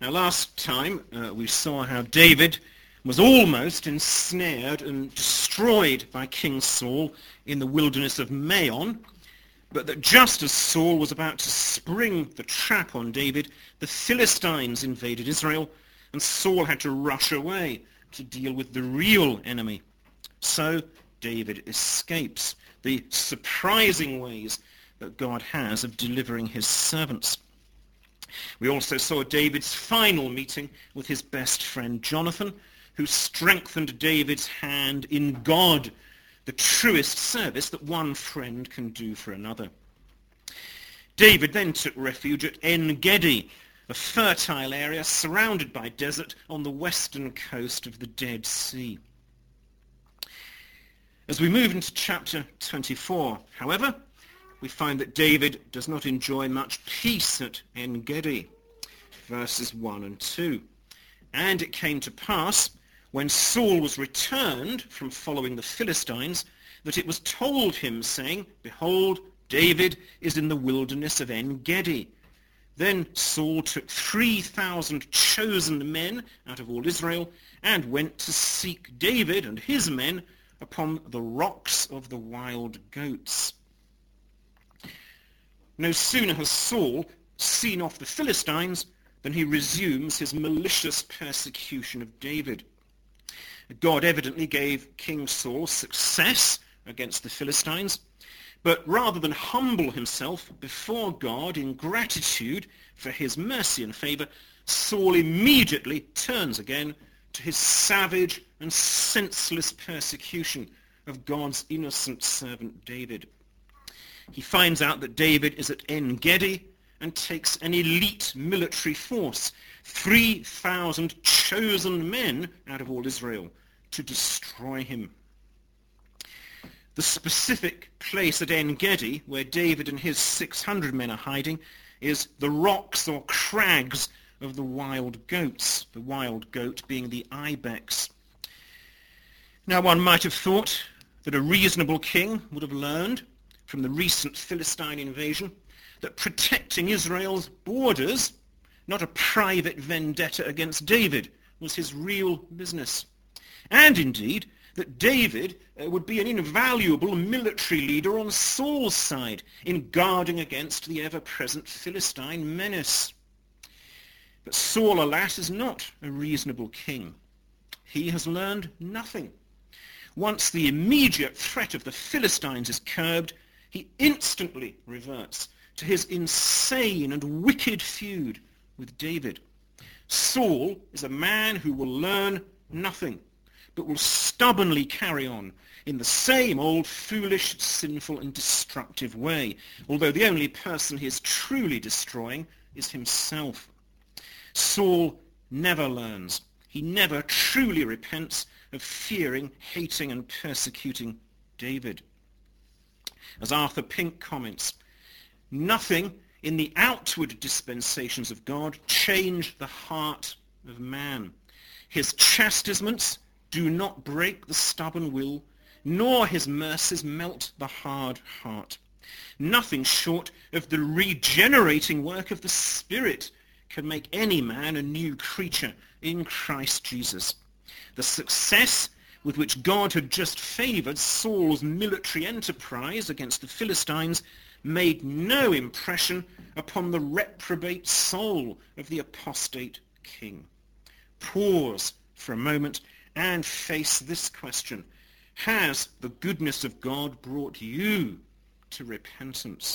Now, last time we saw how David was almost ensnared and destroyed by King Saul in the wilderness of Maon, but that just as Saul was about to spring the trap on David, the Philistines invaded Israel, and Saul had to rush away to deal with the real enemy. So David escapes the surprising ways that God has of delivering his servants. We also saw David's final meeting with his best friend Jonathan, who strengthened David's hand in God, the truest service that one friend can do for another. David then took refuge at En-Gedi, a fertile area surrounded by desert on the western coast of the Dead Sea. As we move into chapter 24, however, we find that David does not enjoy much peace at En-Gedi, verses 1 and 2. And it came to pass, when Saul was returned from following the Philistines, that it was told him, saying, Behold, David is in the wilderness of En-Gedi. Then Saul took 3,000 chosen men out of all Israel, and went to seek David and his men upon the rocks of the wild goats. No sooner has Saul seen off the Philistines than he resumes his malicious persecution of David. God evidently gave King Saul success against the Philistines, but rather than humble himself before God in gratitude for his mercy and favor, Saul immediately turns again to his savage and senseless persecution of God's innocent servant David. He finds out that David is at En-Gedi and takes an elite military force, 3,000 chosen men out of all Israel, to destroy him. The specific place at En-Gedi where David and his 600 men are hiding is the rocks or crags of the wild goats, the wild goat being the ibex. Now, one might have thought that a reasonable king would have learned from the recent Philistine invasion that protecting Israel's borders, not a private vendetta against David, was his real business. And indeed, that David would be an invaluable military leader on Saul's side in guarding against the ever-present Philistine menace. But Saul, alas, is not a reasonable king. He has learned nothing. Once the immediate threat of the Philistines is curbed, he instantly reverts to his insane and wicked feud with David. Saul is a man who will learn nothing, but will stubbornly carry on in the same old foolish, sinful, and destructive way, although the only person he is truly destroying is himself. Saul never learns. He never truly repents of fearing, hating, and persecuting David. As Arthur Pink comments, nothing in the outward dispensations of God change the heart of man. His chastisements do not break the stubborn will, nor his mercies melt the hard heart. Nothing short of the regenerating work of the Spirit can make any man a new creature in Christ Jesus. The success with which God had just favored Saul's military enterprise against the Philistines made no impression upon the reprobate soul of the apostate king. Pause for a moment and face this question. Has the goodness of God brought you to repentance?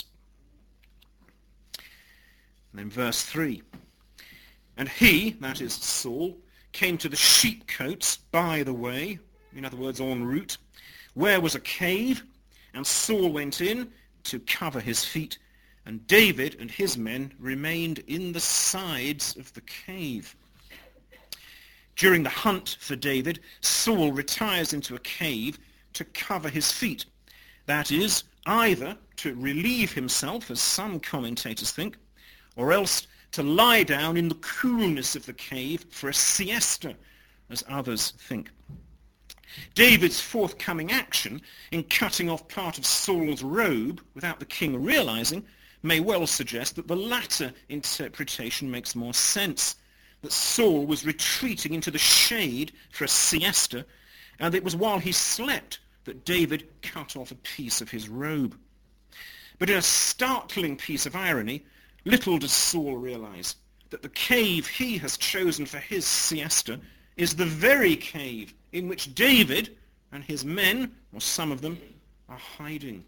And then verse 3. And he, that is Saul, came to the sheepcotes by the way, in other words, en route, where was a cave, and Saul went in to cover his feet, and David and his men remained in the sides of the cave. During the hunt for David, Saul retires into a cave to cover his feet. That is, either to relieve himself, as some commentators think, or else to lie down in the coolness of the cave for a siesta, as others think. David's forthcoming action in cutting off part of Saul's robe without the king realizing may well suggest that the latter interpretation makes more sense, that Saul was retreating into the shade for a siesta, and it was while he slept that David cut off a piece of his robe. But in a startling piece of irony, little does Saul realize that the cave he has chosen for his siesta is the very cave in which David and his men, or some of them, are hiding.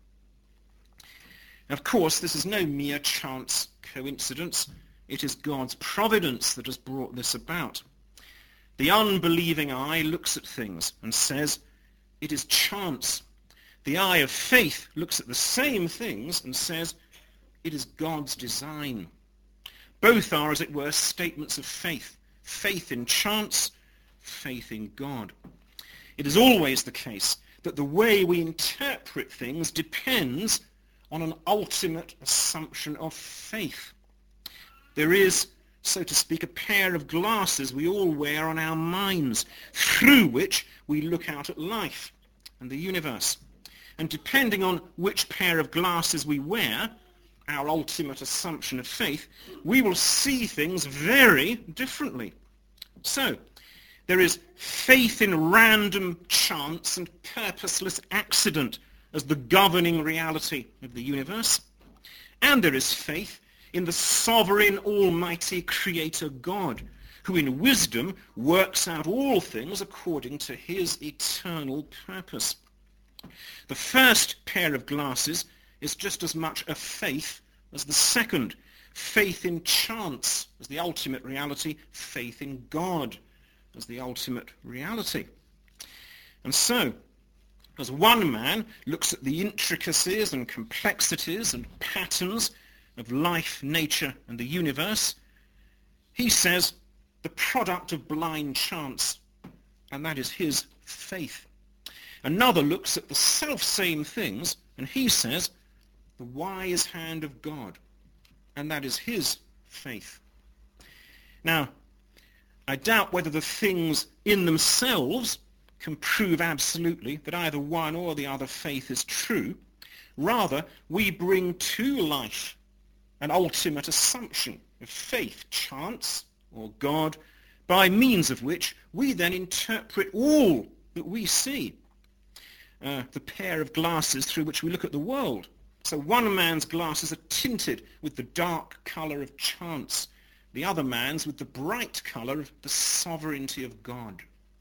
Of course, this is no mere chance coincidence. It is God's providence that has brought this about. The unbelieving eye looks at things and says, it is chance. The eye of faith looks at the same things and says, it is God's design. Both are, as it were, statements of faith. Faith in chance, faith in God. It is always the case that the way we interpret things depends on an ultimate assumption of faith. There is, so to speak, a pair of glasses we all wear on our minds, through which we look out at life and the universe. And depending on which pair of glasses we wear, our ultimate assumption of faith, we will see things very differently. So, there is faith in random chance and purposeless accident as the governing reality of the universe. And there is faith in the sovereign, almighty creator God, who in wisdom works out all things according to his eternal purpose. The first pair of glasses is just as much a faith as the second. Faith in chance as the ultimate reality, faith in God as the ultimate reality. And so, as one man looks at the intricacies and complexities and patterns of life, nature, and the universe, he says the product of blind chance, and that is his faith. Another looks at the self-same things, and he says the wise hand of God, and that is his faith. Now, I doubt whether the things in themselves can prove absolutely that either one or the other faith is true. Rather, we bring to life an ultimate assumption of faith, chance, or God, by means of which we then interpret all that we see. The pair of glasses through which we look at the world. So one man's glasses are tinted with the dark colour of chance, the other man's with the bright colour of the sovereignty of God.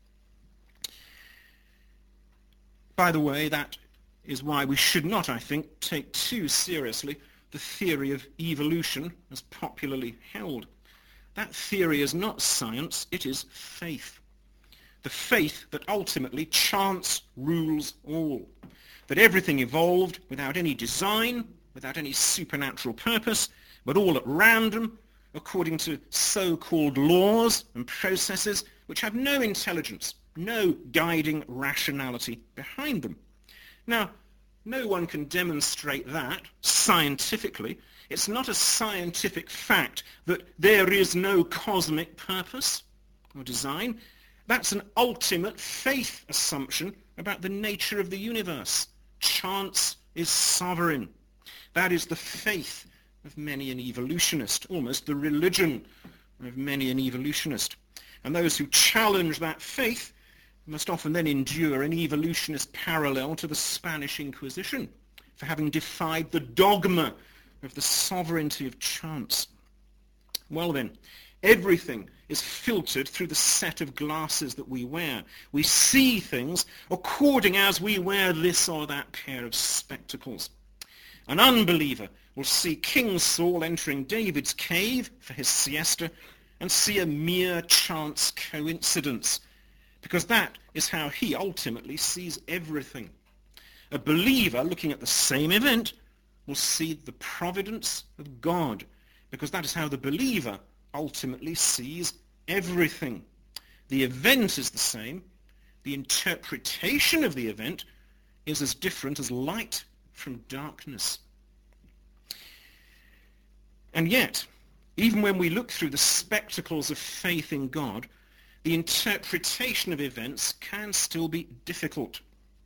By the way, that is why we should not, I think, take too seriously the theory of evolution as popularly held. That theory is not science, it is faith. The faith that ultimately chance rules all, that everything evolved without any design, without any supernatural purpose, but all at random, according to so-called laws and processes which have no intelligence, no guiding rationality behind them. Now, no one can demonstrate that scientifically. It's not a scientific fact that there is no cosmic purpose or design. That's an ultimate faith assumption about the nature of the universe. Chance is sovereign. That is the faith of many an evolutionist, almost the religion of many an evolutionist. And those who challenge that faith must often then endure an evolutionist parallel to the Spanish Inquisition for having defied the dogma of the sovereignty of chance. Well then, everything is filtered through the set of glasses that we wear. We see things according as we wear this or that pair of spectacles. An unbeliever will see King Saul entering David's cave for his siesta and see a mere chance coincidence, because that is how he ultimately sees everything. A believer looking at the same event will see the providence of God, because that is how the believer ultimately sees everything. The event is the same. The interpretation of the event is as different as light from darkness. And yet, even when we look through the spectacles of faith in God, the interpretation of events can still be difficult.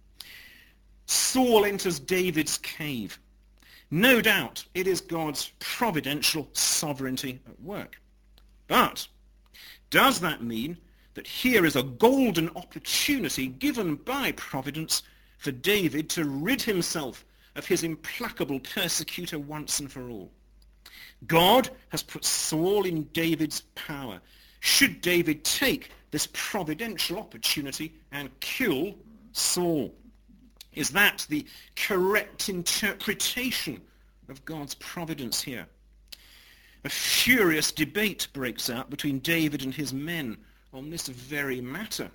Saul enters David's cave. No doubt it is God's providential sovereignty at work. But Does that mean that here is a golden opportunity given by providence for David to rid himself of his implacable persecutor once and for all? God has put Saul in David's power. Should David take this providential opportunity and kill Saul? Is that the correct interpretation of God's providence here? A furious debate breaks out between David and his men on this very matter.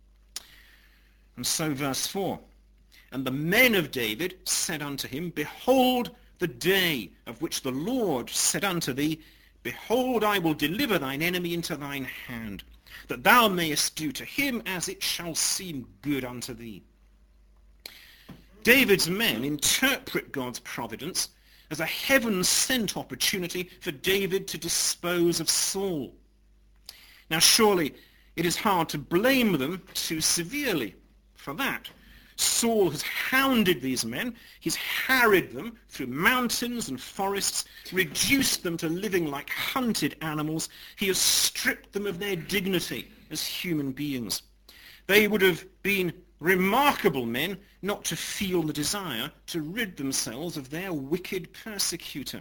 And so verse 4, "And the men of David said unto him, Behold the day of which the Lord said unto thee, Behold, I will deliver thine enemy into thine hand, that thou mayest do to him as it shall seem good unto thee." David's men interpret God's providence as a heaven-sent opportunity for David to dispose of Saul. Now surely it is hard to blame them too severely for that. Saul has hounded these men, he's harried them through mountains and forests, reduced them to living like hunted animals. He has stripped them of their dignity as human beings. They would have been remarkable men not to feel the desire to rid themselves of their wicked persecutor.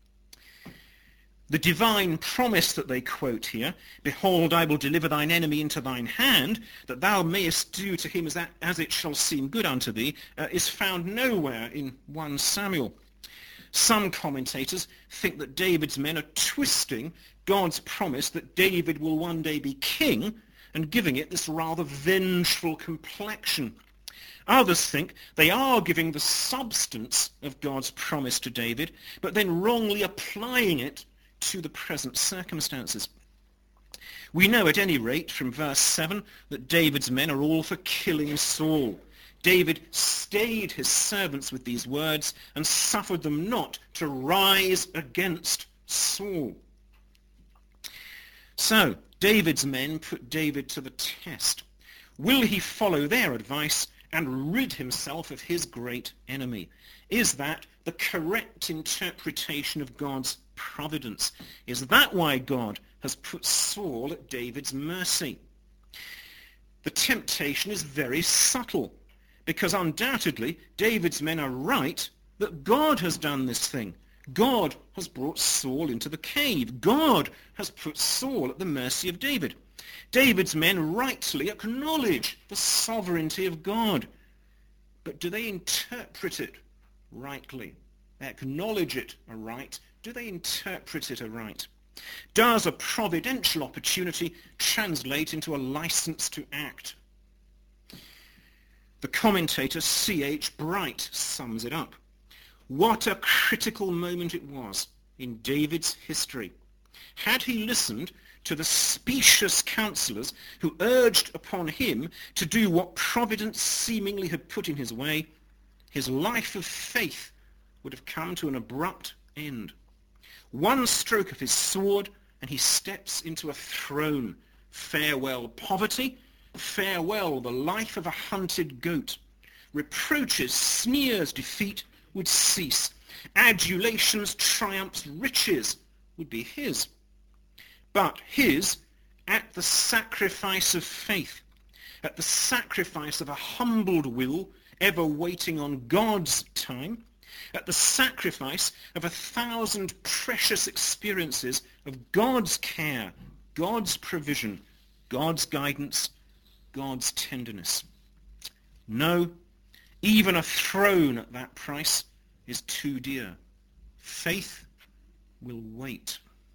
The divine promise that they quote here, "Behold, I will deliver thine enemy into thine hand, that thou mayest do to him as it shall seem good unto thee," is found nowhere in 1 Samuel. Some commentators think that David's men are twisting God's promise that David will one day be king and giving it this rather vengeful complexion. Others think they are giving the substance of God's promise to David, but then wrongly applying it to the present circumstances. We know at any rate from verse 7 that David's men are all for killing Saul. David stayed his servants with these words and suffered them not to rise against Saul. So David's men put David to the test. Will he follow their advice and rid himself of his great enemy? Is that the correct interpretation of God's providence? Is that why God has put Saul at David's mercy? The temptation is very subtle, because undoubtedly David's men are right that God has done this thing. God has brought Saul into the cave. God has put Saul at the mercy of David. David's men rightly acknowledge the sovereignty of God. But do they interpret it rightly? They acknowledge it aright. Do they interpret it aright? Does a providential opportunity translate into a license to act? The commentator C.H. Bright sums it up. What a critical moment it was in David's history. Had he listened to the specious counselors who urged upon him to do what providence seemingly had put in his way, his life of faith would have come to an abrupt end. One stroke of his sword and he steps into a throne. Farewell poverty, farewell the life of a hunted goat. Reproaches, sneers, defeat would cease. Adulations, triumphs, riches would be his. But his at the sacrifice of faith, at the sacrifice of a humbled will, ever waiting on God's time, at the sacrifice of 1,000 precious experiences of God's care, God's provision, God's guidance, God's tenderness. No, even a throne at that price is too dear. Faith will wait.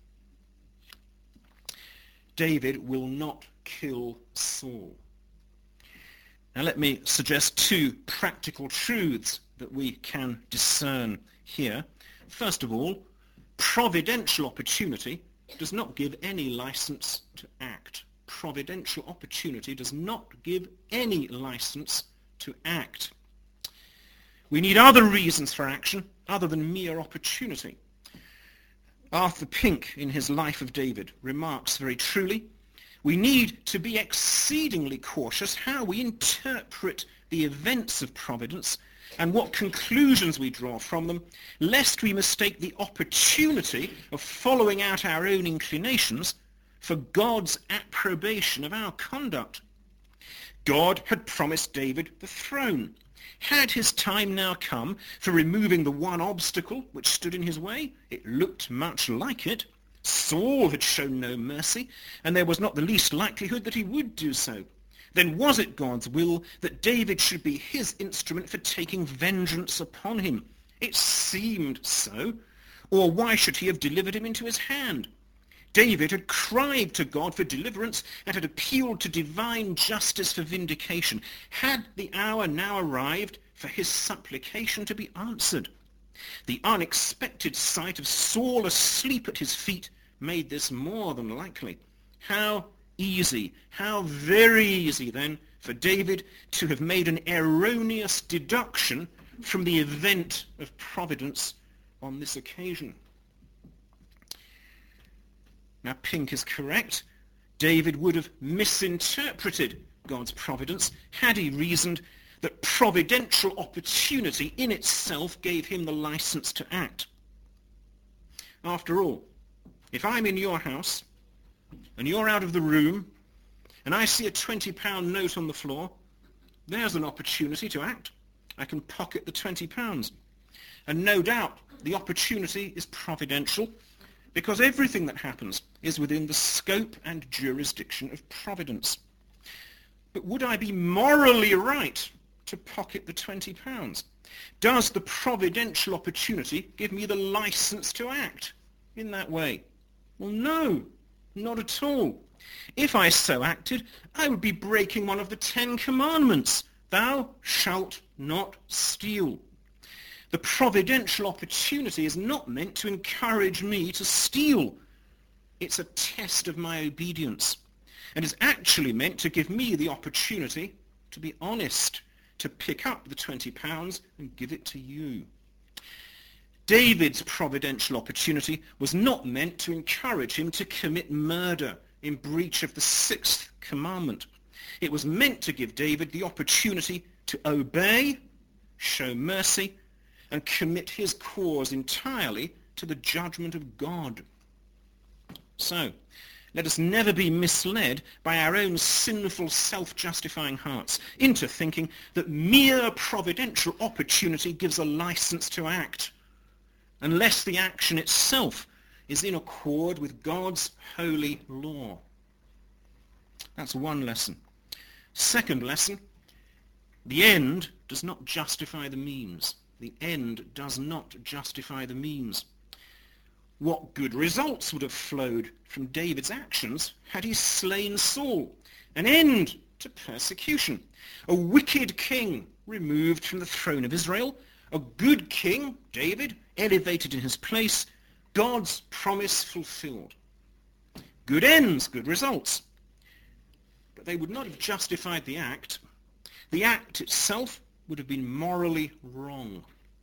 David will not kill Saul. Now let me suggest two practical truths that we can discern here. First of all, providential opportunity does not give any license to act. Providential opportunity does not give any license to act. We need other reasons for action other than mere opportunity. Arthur Pink, in his Life of David, remarks very truly, we need to be exceedingly cautious how we interpret the events of providence and what conclusions we draw from them, lest we mistake the opportunity of following out our own inclinations for God's approbation of our conduct. God had promised David the throne. Had his time now come for removing the one obstacle which stood in his way? It looked much like it. Saul had shown no mercy, and there was not the least likelihood that he would do so. Then was it God's will that David should be his instrument for taking vengeance upon him? It seemed so. Or why should he have delivered him into his hand? David had cried to God for deliverance and had appealed to divine justice for vindication. Had the hour now arrived for his supplication to be answered? The unexpected sight of Saul asleep at his feet made this more than likely. How easy, how very easy then for David to have made an erroneous deduction from the event of providence on this occasion. Now, Pink is correct. David would have misinterpreted God's providence had he reasoned that providential opportunity in itself gave him the license to act. After all, if I'm in your house and you're out of the room and I see a £20 note on the floor, there's an opportunity to act. I can pocket the £20. And no doubt the opportunity is providential, because everything that happens is within the scope and jurisdiction of providence. But would I be morally right to pocket the £20? Does the providential opportunity give me the license to act in that way? Well, no, not at all. If I so acted, I would be breaking one of the 10 commandments. Thou shalt not steal. The providential opportunity is not meant to encourage me to steal. It's a test of my obedience, and is actually meant to give me the opportunity to be honest, to pick up the £20 and give it to you. David's providential opportunity was not meant to encourage him to commit murder in breach of the 6th commandment. It was meant to give David the opportunity to obey, show mercy, and commit his cause entirely to the judgment of God. So, let us never be misled by our own sinful, self-justifying hearts into thinking that mere providential opportunity gives a license to act, unless the action itself is in accord with God's holy law. That's one lesson. Second lesson, the end does not justify the means. The end does not justify the means. What good results would have flowed from David's actions had he slain Saul? An end to persecution. A wicked king removed from the throne of Israel. A good king, David, elevated in his place. God's promise fulfilled. Good ends, good results. But they would not have justified the act. The act itself would have been morally wrong.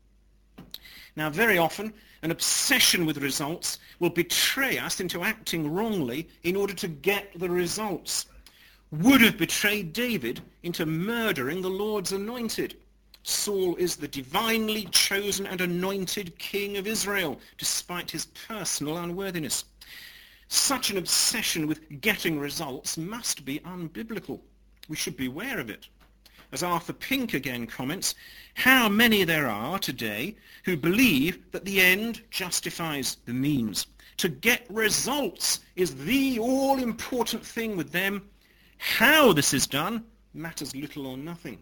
Now, very often, an obsession with results will betray us into acting wrongly in order to get the results. Would have betrayed David into murdering the Lord's anointed. Saul is the divinely chosen and anointed king of Israel, despite his personal unworthiness. Such an obsession with getting results must be unbiblical. We should beware of it. As Arthur Pink again comments, how many there are today who believe that the end justifies the means. To get results is the all-important thing with them. How this is done matters little or nothing.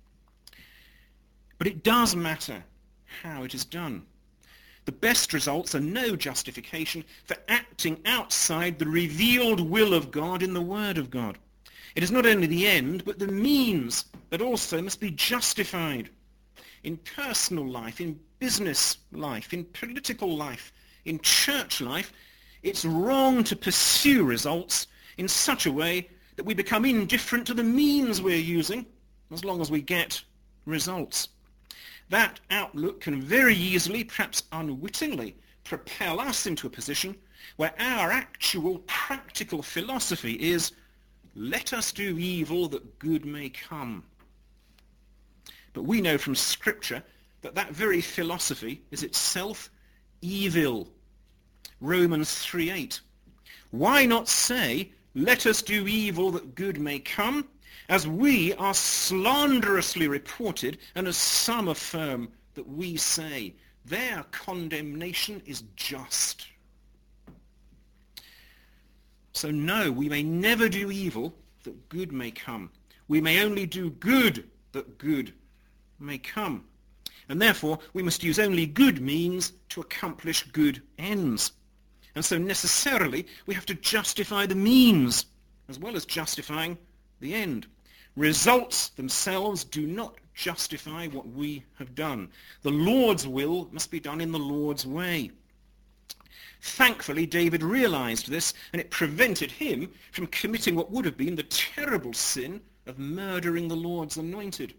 But it does matter how it is done. The best results are no justification for acting outside the revealed will of God in the Word of God. It is not only the end, but the means that also must be justified. In personal life, in business life, in political life, in church life, it's wrong to pursue results in such a way that we become indifferent to the means we're using, as long as we get results. That outlook can very easily, perhaps unwittingly, propel us into a position where our actual practical philosophy is, let us do evil that good may come. But we know from Scripture that that very philosophy is itself evil. Romans 3:8. Why not say, let us do evil that good may come, as we are slanderously reported, and as some affirm that we say, their condemnation is just. So no, we may never do evil that good may come. We may only do good that good may come. And therefore, we must use only good means to accomplish good ends. And so necessarily, we have to justify the means as well as justifying the end. Results themselves do not justify what we have done. The Lord's will must be done in the Lord's way. Thankfully, David realized this, and it prevented him from committing what would have been the terrible sin of murdering the Lord's anointed.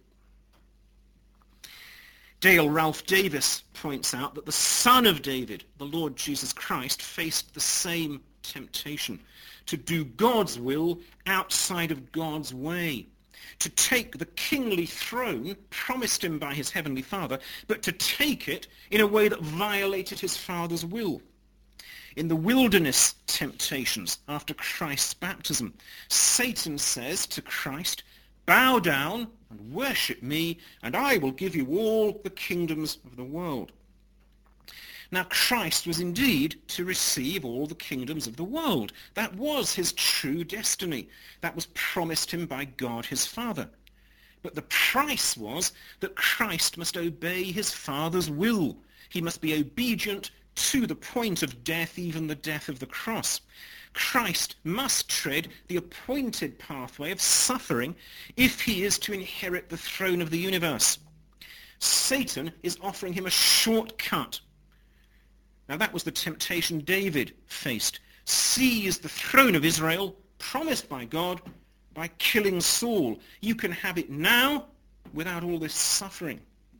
Dale Ralph Davis points out that the Son of David, the Lord Jesus Christ, faced the same temptation, to do God's will outside of God's way, to take the kingly throne promised him by his heavenly Father, but to take it in a way that violated his Father's will. In the wilderness temptations after Christ's baptism, Satan says to Christ, bow down and worship me, and I will give you all the kingdoms of the world. Now Christ was indeed to receive all the kingdoms of the world. That was his true destiny. That was promised him by God his Father. But the price was that Christ must obey his Father's will. He must be obedient to the point of death, even the death of the cross. Christ must tread the appointed pathway of suffering if he is to inherit the throne of the universe. Satan is offering him a shortcut. Now that was the temptation David faced. Seize the throne of Israel, promised by God, by killing Saul. You can have it now without all this suffering.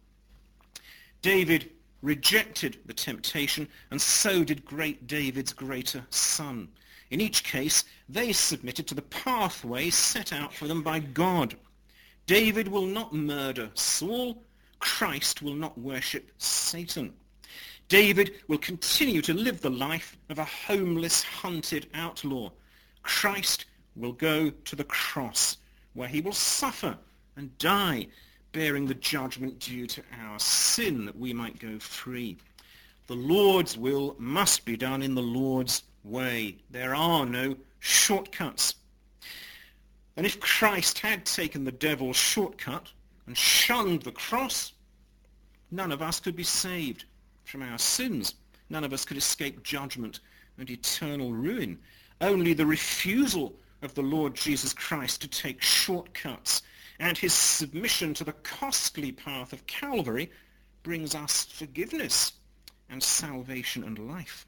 David rejected the temptation, and so did great David's greater son. In each case, they submitted to the pathway set out for them by God. David will not murder Saul. Christ will not worship Satan. David will continue to live the life of a homeless, hunted outlaw. Christ will go to the cross, where he will suffer and die, bearing the judgment due to our sin, that we might go free. The Lord's will must be done in the Lord's way. There are no shortcuts. And if Christ had taken the devil's shortcut and shunned the cross, none of us could be saved from our sins. None of us could escape judgment and eternal ruin. Only the refusal of the Lord Jesus Christ to take shortcuts and his submission to the costly path of Calvary brings us forgiveness and salvation and life.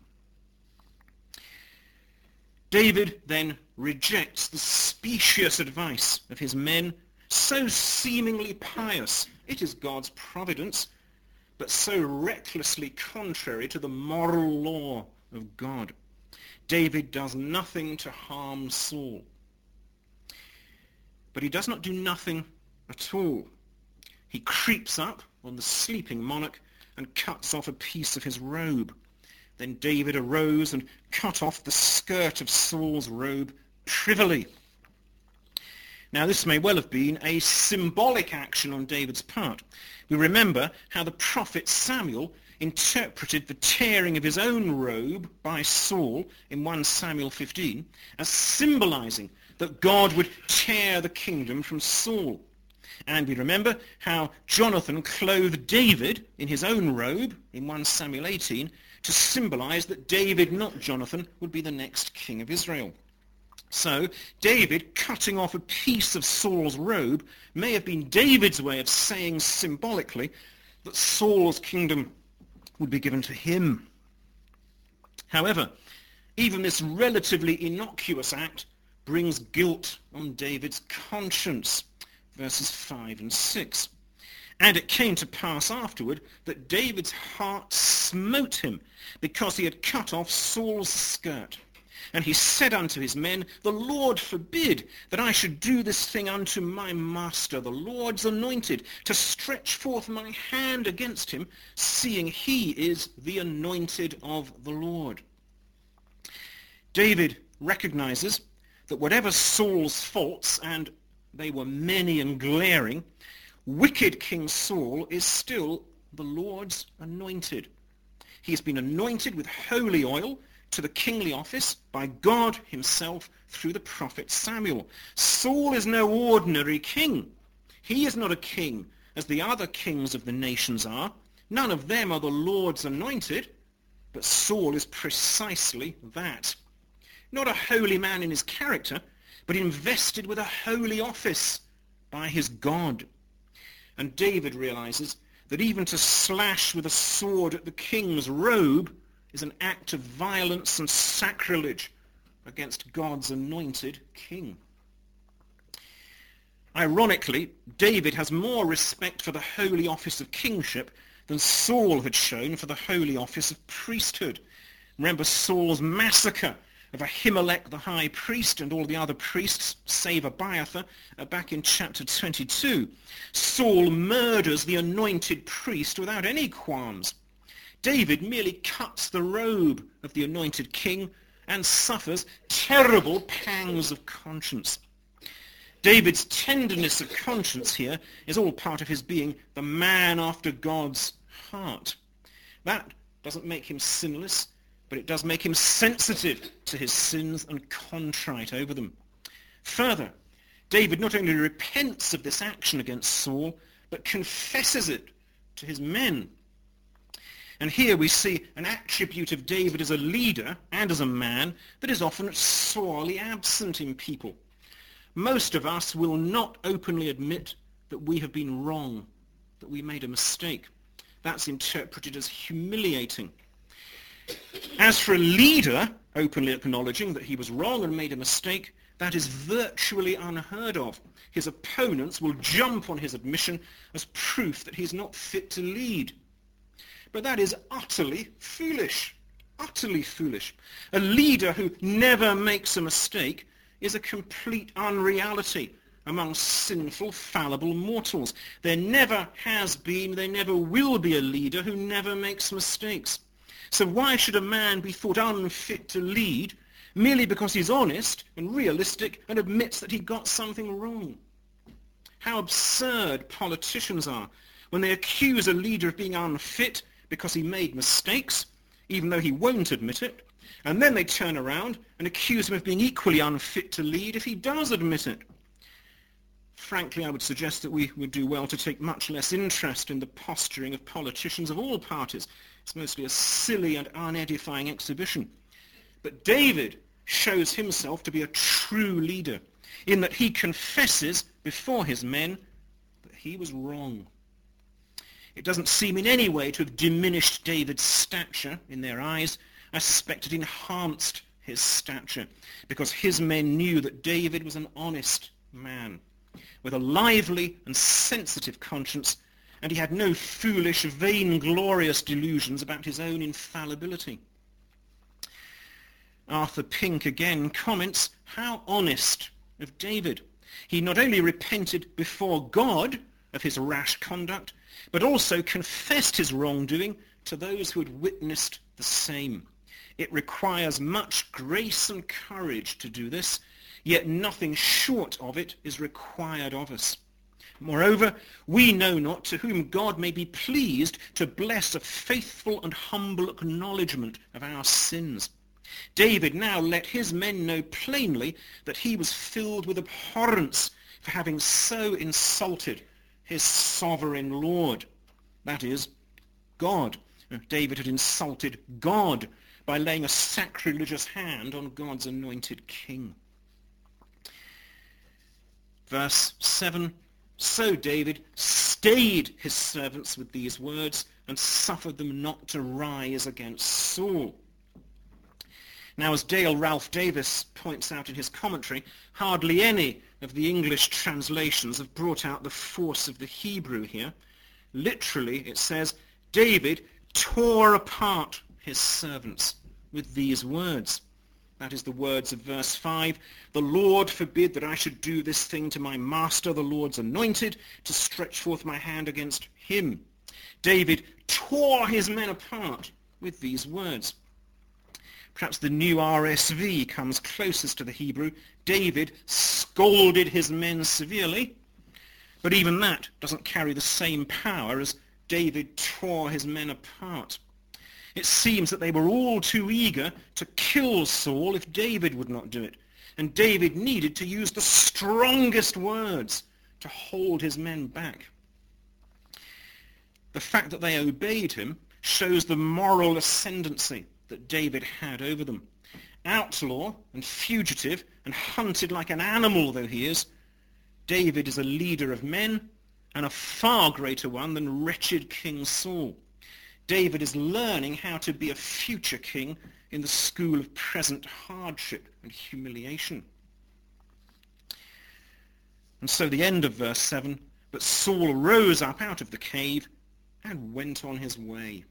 David then rejects the specious advice of his men, so seemingly pious, it is God's providence, but so recklessly contrary to the moral law of God. David does nothing to harm Saul. But he does not do nothing at all. He creeps up on the sleeping monarch and cuts off a piece of his robe. Then David arose and cut off the skirt of Saul's robe privily. Now this may well have been a symbolic action on David's part. We remember how the prophet Samuel interpreted the tearing of his own robe by Saul in 1 Samuel 15 as symbolizing that God would tear the kingdom from Saul. And we remember how Jonathan clothed David in his own robe in 1 Samuel 18 to symbolize that David, not Jonathan, would be the next king of Israel. So David cutting off a piece of Saul's robe may have been David's way of saying symbolically that Saul's kingdom would be given to him. However, even this relatively innocuous act brings guilt on David's conscience. Verses 5 and 6. And it came to pass afterward that David's heart smote him because he had cut off Saul's skirt. And he said unto his men, the Lord forbid that I should do this thing unto my master, the Lord's anointed, to stretch forth my hand against him, seeing he is the anointed of the Lord. David recognizes that whatever Saul's faults, and they were many and glaring, wicked King Saul is still the Lord's anointed. He has been anointed with holy oil to the kingly office by God himself through the prophet Samuel. Saul is no ordinary king. He is not a king as the other kings of the nations are. None of them are the Lord's anointed, but Saul is precisely that. Not a holy man in his character, but invested with a holy office by his God. And David realizes that even to slash with a sword at the king's robe is an act of violence and sacrilege against God's anointed king. Ironically, David has more respect for the holy office of kingship than Saul had shown for the holy office of priesthood. Remember Saul's massacre of Ahimelech the high priest and all the other priests, save Abiathar, back in chapter 22. Saul murders the anointed priest without any qualms. David merely cuts the robe of the anointed king and suffers terrible pangs of conscience. David's tenderness of conscience here is all part of his being the man after God's heart. That doesn't make him sinless, but it does make him sensitive to his sins and contrite over them. Further, David not only repents of this action against Saul, but confesses it to his men. And here we see an attribute of David as a leader and as a man that is often sorely absent in people. Most of us will not openly admit that we have been wrong, that we made a mistake. That's interpreted as humiliating. As for a leader openly acknowledging that he was wrong and made a mistake, that is virtually unheard of. His opponents will jump on his admission as proof that he's not fit to lead. But that is utterly foolish, utterly foolish. A leader who never makes a mistake is a complete unreality among sinful, fallible mortals. There never has been, there never will be a leader who never makes mistakes. So why should a man be thought unfit to lead merely because he's honest and realistic and admits that he got something wrong? How absurd politicians are when they accuse a leader of being unfit because he made mistakes, even though he won't admit it, and then they turn around and accuse him of being equally unfit to lead if he does admit it. Frankly, I would suggest that we would do well to take much less interest in the posturing of politicians of all parties. It's mostly a silly and unedifying exhibition. But David shows himself to be a true leader in that he confesses before his men that he was wrong. It doesn't seem in any way to have diminished David's stature in their eyes. I suspect it enhanced his stature because his men knew that David was an honest man with a lively and sensitive conscience, and he had no foolish, vainglorious delusions about his own infallibility. Arthur Pink again comments, how honest of David. He not only repented before God of his rash conduct, but also confessed his wrongdoing to those who had witnessed the same. It requires much grace and courage to do this, yet nothing short of it is required of us. Moreover, we know not to whom God may be pleased to bless a faithful and humble acknowledgement of our sins. David now let his men know plainly that he was filled with abhorrence for having so insulted his sovereign Lord, that is, God. David had insulted God by laying a sacrilegious hand on God's anointed king. Verse 7, so David stayed his servants with these words and suffered them not to rise against Saul. Now, as Dale Ralph Davis points out in his commentary, hardly any of the English translations have brought out the force of the Hebrew here. Literally, it says, David tore apart his servants with these words. That is the words of verse 5. The Lord forbid that I should do this thing to my master, the Lord's anointed, to stretch forth my hand against him. David tore his men apart with these words. Perhaps the new RSV comes closest to the Hebrew. David scolded his men severely, but even that doesn't carry the same power as David tore his men apart. It seems that they were all too eager to kill Saul if David would not do it, and David needed to use the strongest words to hold his men back. The fact that they obeyed him shows the moral ascendancy that David had over them. Outlaw and fugitive and hunted like an animal though he is, David is a leader of men and a far greater one than wretched King Saul. David is learning how to be a future king in the school of present hardship and humiliation. And so the end of verse 7, but Saul rose up out of the cave and went on his way.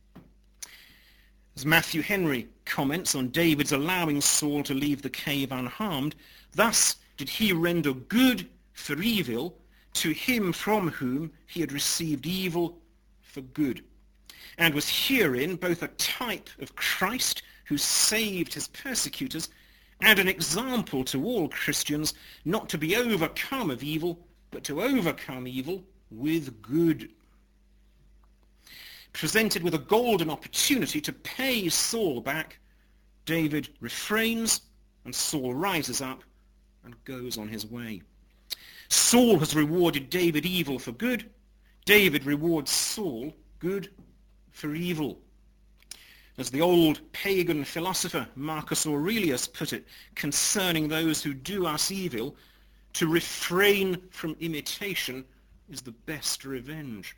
As Matthew Henry comments on David's allowing Saul to leave the cave unharmed, thus did he render good for evil to him from whom he had received evil for good, and was herein both a type of Christ who saved his persecutors and an example to all Christians not to be overcome of evil, but to overcome evil with good. Presented with a golden opportunity to pay Saul back, David refrains and Saul rises up and goes on his way. Saul has rewarded David evil for good. David rewards Saul good for evil. As the old pagan philosopher Marcus Aurelius put it concerning those who do us evil, to refrain from imitation is the best revenge.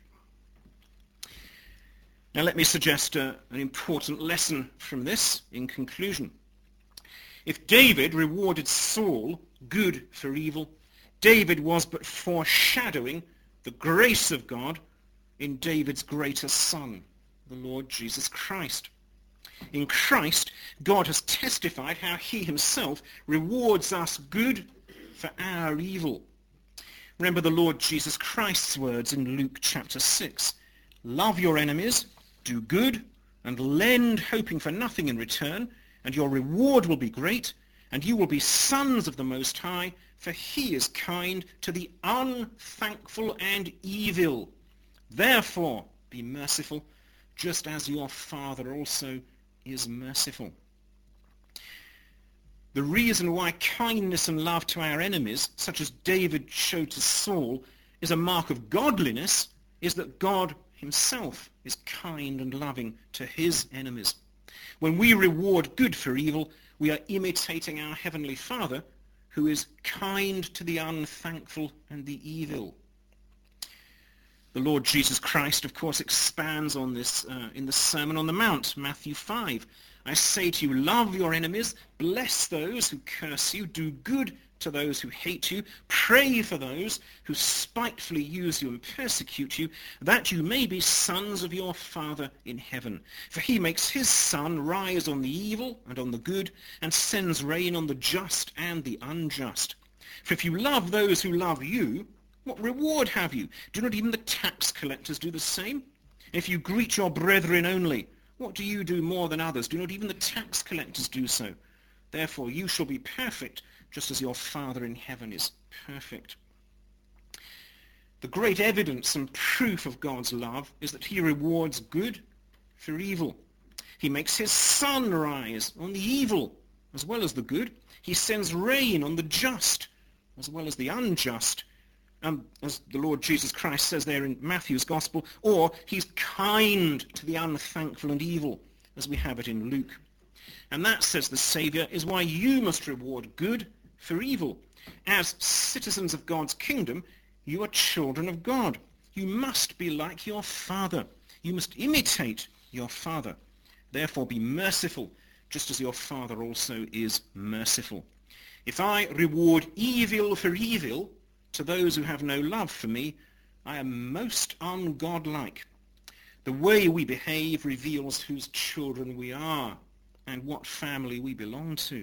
Now let me suggest an important lesson from this in conclusion. If David rewarded Saul good for evil, David was but foreshadowing the grace of God in David's greater Son, the Lord Jesus Christ. In Christ, God has testified how he himself rewards us good for our evil. Remember the Lord Jesus Christ's words in Luke chapter 6. Love your enemies, do good, and lend, hoping for nothing in return, and your reward will be great, and you will be sons of the Most High, for he is kind to the unthankful and evil. Therefore be merciful, just as your Father also is merciful. The reason why kindness and love to our enemies, such as David showed to Saul, is a mark of godliness, is that God himself is kind and loving to his enemies. When we reward good for evil, we are imitating our Heavenly Father, who is kind to the unthankful and the evil. The Lord Jesus Christ, of course, expands on this in the Sermon on the Mount, Matthew 5. I say to you, love your enemies, bless those who curse you, do good to those who hate you, pray for those who spitefully use you and persecute you, that you may be sons of your Father in heaven. For he makes his sun rise on the evil and on the good, and sends rain on the just and the unjust. For if you love those who love you, what reward have you? Do not even the tax collectors do the same? If you greet your brethren only, what do you do more than others? Do not even the tax collectors do so? Therefore you shall be perfect, just as your Father in heaven is perfect. The great evidence and proof of God's love is that he rewards good for evil. He makes his sun rise on the evil as well as the good. He sends rain on the just as well as the unjust. As the Lord Jesus Christ says there in Matthew's Gospel, or he's kind to the unthankful and evil, as we have it in Luke. And that, says the Saviour, is why you must reward good for evil. As citizens of God's kingdom, you are children of God. You must be like your Father. You must imitate your Father. Therefore be merciful, just as your Father also is merciful. If I reward evil for evil to those who have no love for me, I am most ungodlike. The way we behave reveals whose children we are and what family we belong to.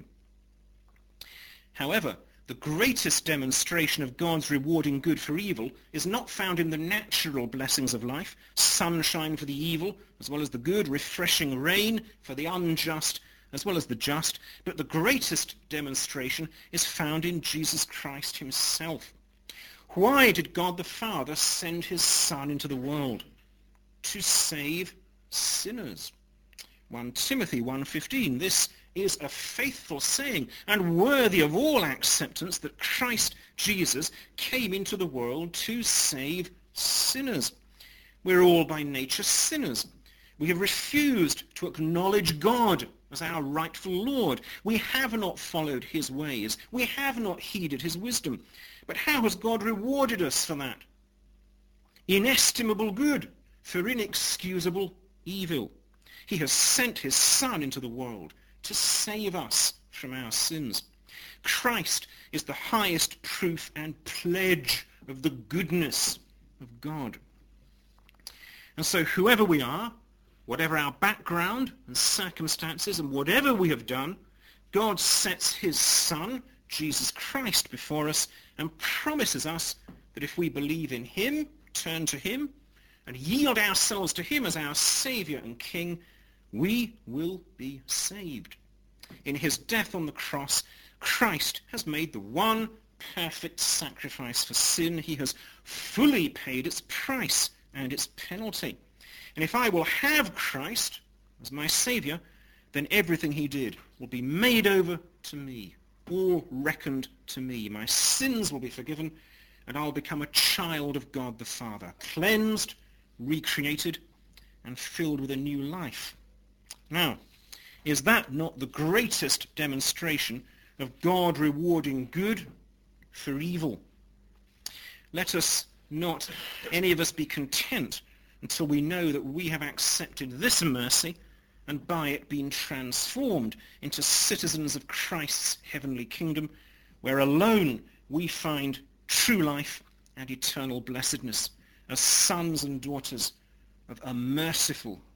However, the greatest demonstration of God's rewarding good for evil is not found in the natural blessings of life, sunshine for the evil as well as the good, refreshing rain for the unjust, as well as the just, but the greatest demonstration is found in Jesus Christ himself. Why did God the Father send his Son into the world? To save sinners. 1 Timothy 1:15. This is a faithful saying and worthy of all acceptance that Christ Jesus came into the world to save sinners. We're all by nature sinners. We have refused to acknowledge God as our rightful Lord. We have not followed his ways. We have not heeded his wisdom. But how has God rewarded us for that? Inestimable good for inexcusable evil. He has sent his Son into the world to save us from our sins. Christ is the highest proof and pledge of the goodness of God. And so whoever we are, whatever our background and circumstances, and whatever we have done, God sets his Son, Jesus Christ, before us and promises us that if we believe in him, turn to him, and yield ourselves to him as our Saviour and King, we will be saved. In his death on the cross, Christ has made the one perfect sacrifice for sin. He has fully paid its price and its penalty. And if I will have Christ as my Saviour, then everything he did will be made over to me, all reckoned to me. My sins will be forgiven, and I'll become a child of God the Father, cleansed, recreated, and filled with a new life. Now, is that not the greatest demonstration of God rewarding good for evil? Let us not, any of us, be content until we know that we have accepted this mercy and by it been transformed into citizens of Christ's heavenly kingdom, where alone we find true life and eternal blessedness as sons and daughters of a merciful